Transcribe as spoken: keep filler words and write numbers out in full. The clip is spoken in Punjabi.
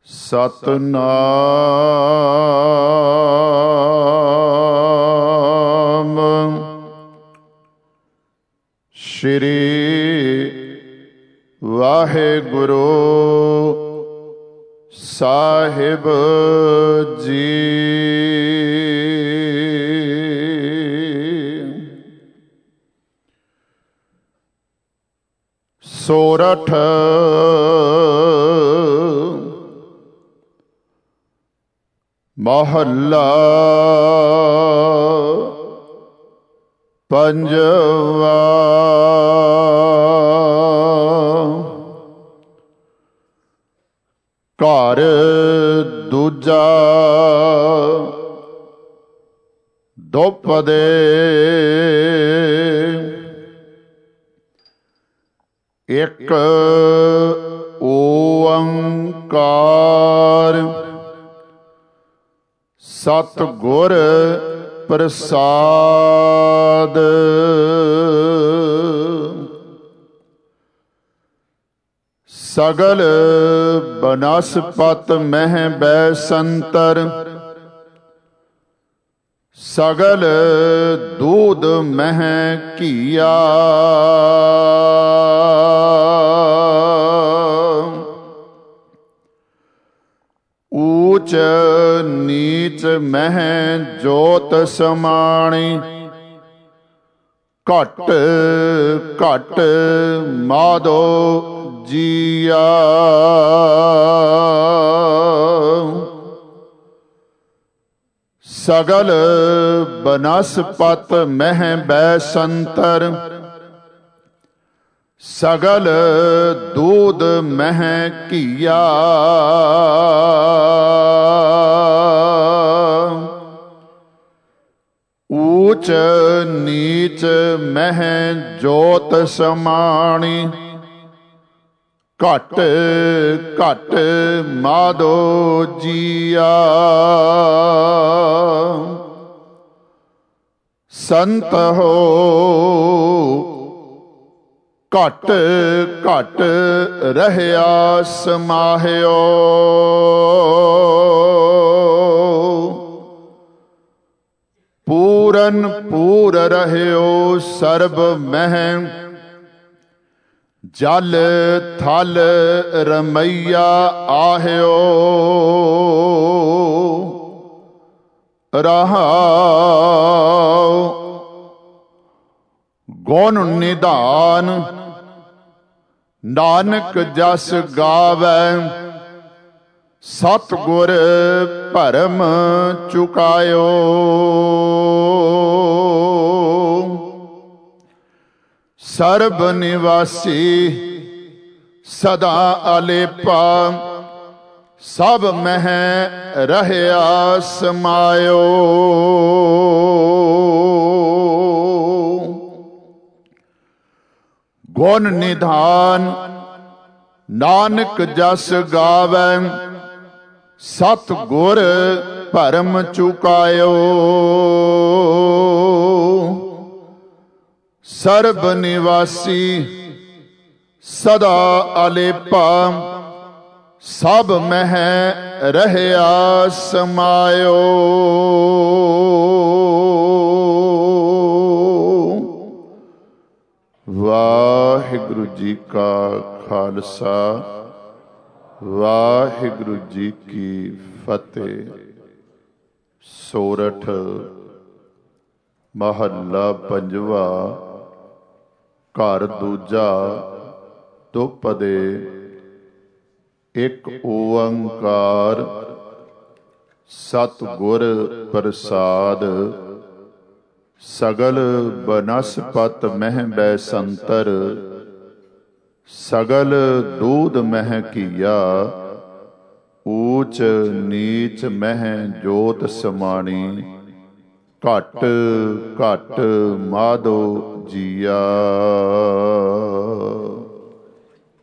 ਸਤਨਾਮ ਸ਼੍ਰੀ ਵਾਹਿਗੁਰੂ ਸਾਹਿਬ ਜੀ। ਸੋਰਠ ਮਹੱਲਾ ਪੰਜਵਾ। ਘਰ ਦੂਜਾ ਦੁਪਦੇ ਇੱਕ ਓੰਕਾਰ ਸਤਿਗੁਰ ਪ੍ਰਸਾਦ। ਸਗਲ ਬਨਸਪਤ ਮਹਿ ਬੈਸੰਤਰ ਸਗਲ ਦੂਧ ਮਹਿ ਘੀਆ। ਊਚ ਨੀਚ ਮਹਿ ਜੋਤ ਸਮਾਣੀ ਘਟ ਘਟ ਮਾਧੋ ਜੀਆ। ਸਗਲ ਬਨਸਪਤ ਮਹਿ ਬੈਸੰਤਰ ਸਗਲ ਦੂਧ ਮਹਿ ਘੀਆ। ਊਚ ਨੀਚ ਮਹਿ ਜੋਤ ਸਮਾਣੀ ਘਟ ਘਟ ਮਾਧੋ ਜੀਆ। ਸੰਤ ਹੋ ਘਟ ਘਟ ਰਹਿਆ ਸਮਾਹਿਓ। ਪੂਰਨ ਪੂਰ ਰਹਿਓ ਸਰਬ ਮਹਿ ਜਲ ਥਲ ਰਮਈਆ ਆਹਿਓ। ਰਹਾਉ ਗੁਣ ਨਿਧਾਨ ਨਾਨਕ ਜਸ ਗਾਵੈ ਸਤਿਗੁਰ ਭਰਮ ਚੁਕਾਇਓ। ਸਰਬ ਨਿਵਾਸੀ ਸਦਾ ਅਲੇਪਾ ਸਭ ਮਹਿ ਰਹਿਆ ਸਮਾਇਓ। ਗੁਣ ਨਿਧਾਨ ਨਾਨਕ ਜਸ ਗਾਵੈ ਸਤਿਗੁਰ ਭਰਮ ਚੁਕਾਇਓ। ਸਰਬ ਨਿਵਾਸੀ ਸਦਾ ਅਲੇਪਾ ਸਭ ਮਹਿ ਰਹਿਆ ਸਮਾਇਓ। ਵਾਹਿਗੁਰੂ ਜੀ ਕਾ ਖਾਲਸਾ ਵਾਹਿਗੁਰੂ ਜੀ ਕੀ ਫਤਿਹ। ਸੋਰਠ ਮਹੱਲਾ ਪੰਜਵਾ। ਘਰ ਦੂਜਾ ਦੁਪਦੇ ਇੱਕ ਓੰਕਾਰ ਸਤਿਗੁਰ ਪ੍ਰਸਾਦ। ਸਗਲ ਬਨਸਪਤ ਮਹਿ ਬੈਸੰਤਰ ਸਗਲ ਦੂਧ ਮਹਿ ਘੀਆ। ਊਚ ਨੀਚ ਮਹਿ ਜੋਤ ਸਮਾਣੀ ਘਟ ਘਟ ਮਾਧੋ ਜੀਆ।